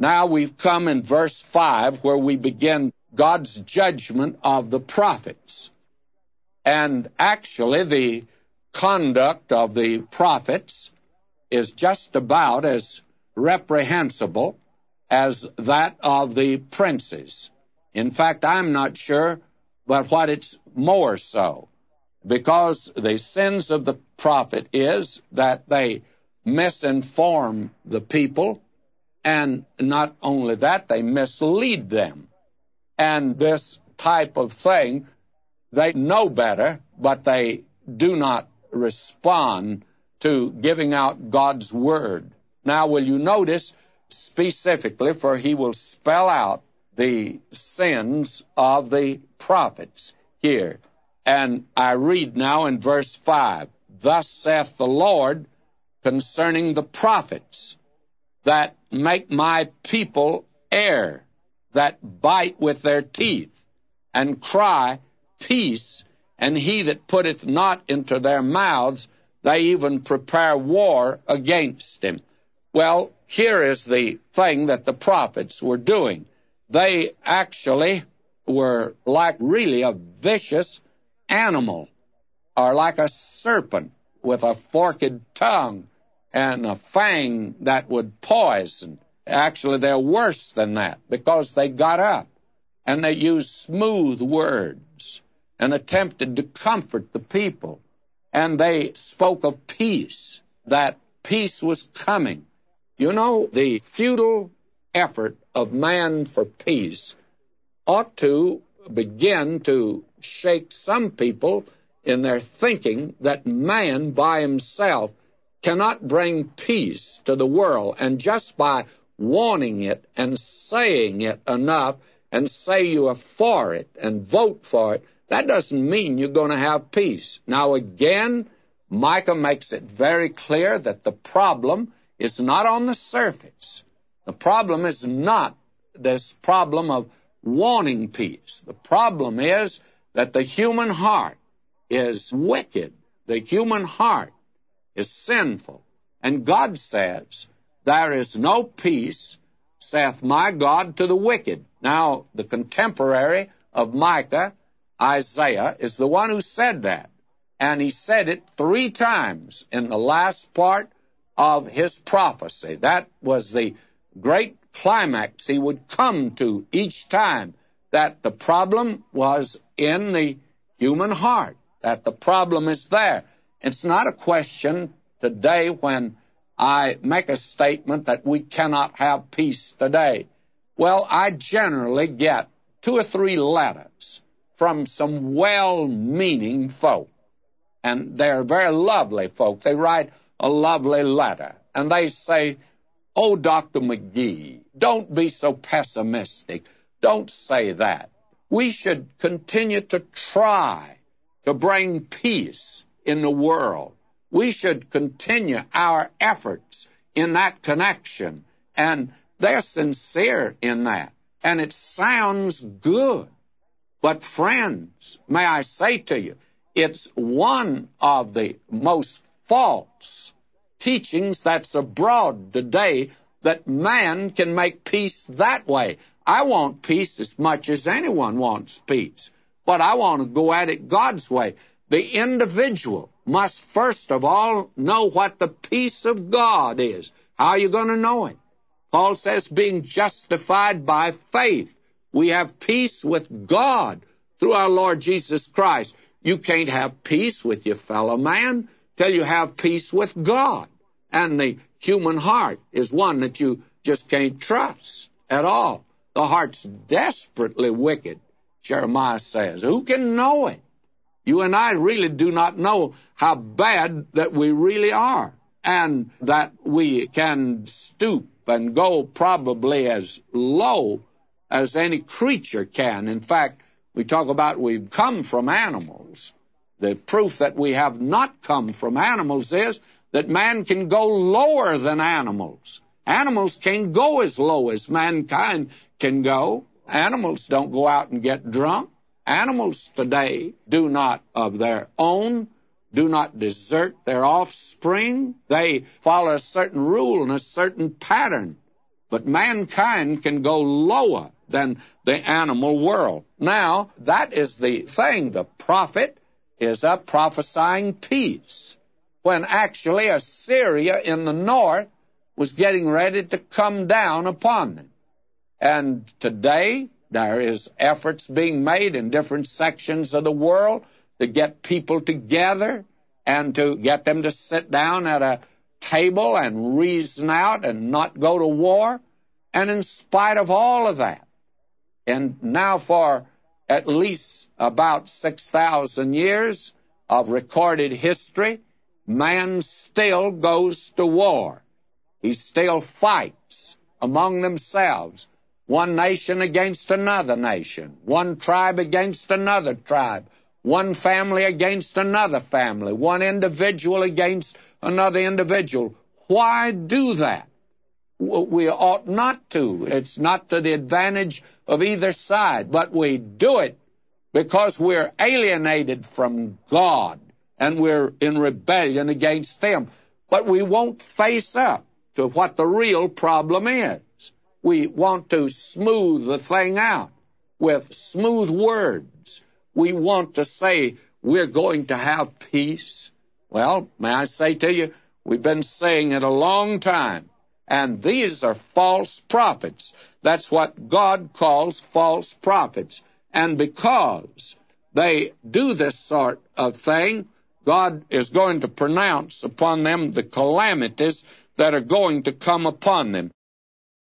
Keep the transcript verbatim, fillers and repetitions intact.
Now we've come in verse five where we begin God's judgment of the prophets. And actually the conduct of the prophets is just about as reprehensible as that of the princes. In fact, I'm not sure but what it's more so, because the sins of the prophet is that they misinform the people, and not only that, they mislead them. And this type of thing, they know better, but they do not respond to giving out God's word. Now, will you notice specifically, for he will spell out the sins of the prophets here. And I read now in verse five, "Thus saith the Lord concerning the prophets that make my people err, that bite with their teeth, and cry, Peace, and he that putteth not into their mouths, they even prepare war against him." Well, here is the thing that the prophets were doing. They actually were like really a vicious animal, or like a serpent with a forked tongue and a fang that would poison. Actually, they're worse than that, because they got up and they used smooth words and attempted to comfort the people. And they spoke of peace, that peace was coming. You know, the futile effort of man for peace ought to begin to shake some people in their thinking that man by himself cannot bring peace to the world, and just by wanting it and saying it enough and say you are for it and vote for it, that doesn't mean you're going to have peace. Now again, Micah makes it very clear that the problem is not on the surface. The problem is not this problem of wanting peace. The problem is that the human heart is wicked. The human heart is sinful. And God says, "There is no peace, saith my God, to the wicked." Now, the contemporary of Micah, Isaiah, is the one who said that. And he said it three times in the last part of his prophecy. That was the great climax he would come to each time, that the problem was in the human heart, that the problem is there. It's not a question today when I make a statement that we cannot have peace today. Well, I generally get two or three letters from some well-meaning folk, and they're very lovely folk. They write a lovely letter, and they say, "Oh, Doctor McGee, don't be so pessimistic. Don't say that. We should continue to try to bring peace in the world. We should continue our efforts in that connection." And they're sincere in that, and it sounds good. But friends, may I say to you, it's one of the most false teachings that's abroad today, that man can make peace that way. I want peace as much as anyone wants peace, but I want to go at it God's way. The individual must first of all know what the peace of God is. How are you going to know it? Paul says, being justified by faith, we have peace with God through our Lord Jesus Christ. You can't have peace with your fellow man till you have peace with God. And the human heart is one that you just can't trust at all. The heart's desperately wicked, Jeremiah says. Who can know it? You and I really do not know how bad that we really are, and that we can stoop and go probably as low as any creature can. In fact, we talk about we've come from animals. The proof that we have not come from animals is that man can go lower than animals. Animals can't go as low as mankind can go. Animals don't go out and get drunk. Animals today do not of their own, do not desert their offspring. They follow a certain rule and a certain pattern. But mankind can go lower than the animal world. Now, that is the thing. The prophet is up prophesying peace, when actually Assyria in the north was getting ready to come down upon them. And today, there is efforts being made in different sections of the world to get people together and to get them to sit down at a table and reason out and not go to war. And in spite of all of that, and now for at least about six thousand years of recorded history, man still goes to war. He still fights among themselves, one nation against another nation, one tribe against another tribe, one family against another family, one individual against another individual. Why do that? We ought not to. It's not to the advantage of either side, but we do it because we're alienated from God and we're in rebellion against Him. But we won't face up to what the real problem is. We want to smooth the thing out with smooth words. We want to say we're going to have peace. Well, may I say to you, we've been saying it a long time. And these are false prophets. That's what God calls false prophets. And because they do this sort of thing, God is going to pronounce upon them the calamities that are going to come upon them.